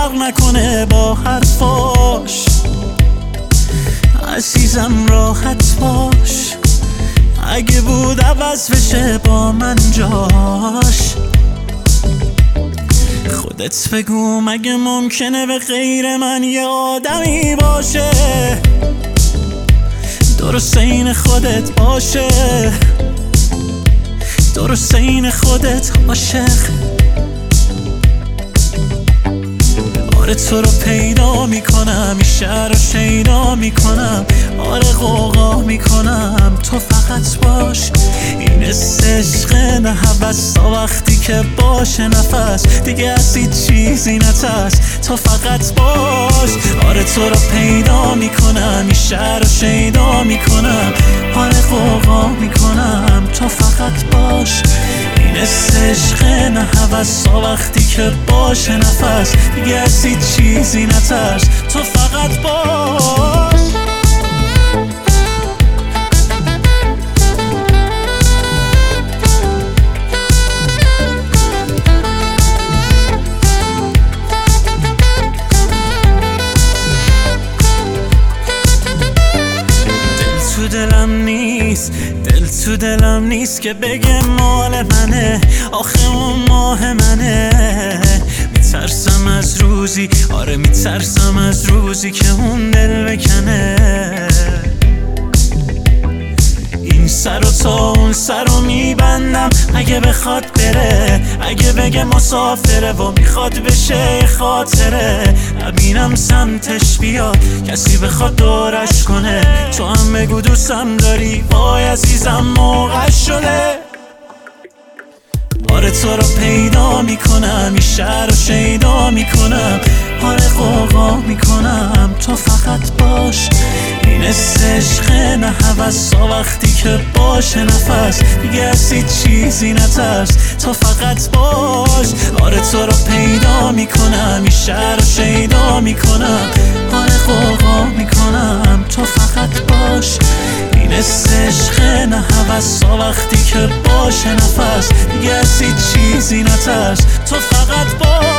فرق نکنه با حرفاش. عزیزم راحت باش، اگه بود عوض بشه با من جاش. خودت بگو مگه ممکنه به غیر من یه آدمی باشه درست این خودت باشه، درست این خودت عاشق. آره تو رو پیدا میکنم، این شهر رو شیدا میکنم، آره غوغا میکنم، تو فقط باش. این عشق نه هوس تا وقتی که باشه نفس دیگه از هیچ چیزی نترس، تو فقط باش. آره تو رو پیدا میکنم، این شهر رو شیدا میکنم، آره غوغا میکنم، تو فقط باش. این عشق نه هوس تا وقتی که باشه نفس دیگه از هیچ چیزی نترس، تو فقط باش. دل تو دلم نیست که بگه مال منه، آخه اون ماه منه. میترسم از روزی، آره میترسم از روزی که اون دل بکنه. این سر و تا اون سر رو میبندم اگه بخواد بره، اگه بگه مسافره و میخواد بشه خاطره. نبینم سمتش بیاد کسی بخواد دورش کنه، تو هم بگو دوستم داری، وای عزیزم موقع شده. آره تو رو پیدا میکنم، این شهر رو شیدا میکنم، آره غوغا میکنم، تو فقط باش. این عشق نه هوس تا وقتی که باشه نفس دیگه از هیچ چیزی نترس، تو فقط باش. آره تو رو پیدا میکنم، این شهر رو شیدا میکنم، آره غوغا میکنم، تو فقط باش. این عشق نه هوس تا وقتی که باشه نفس دیگه از هیچ چیزی نترس، تو فقط باش.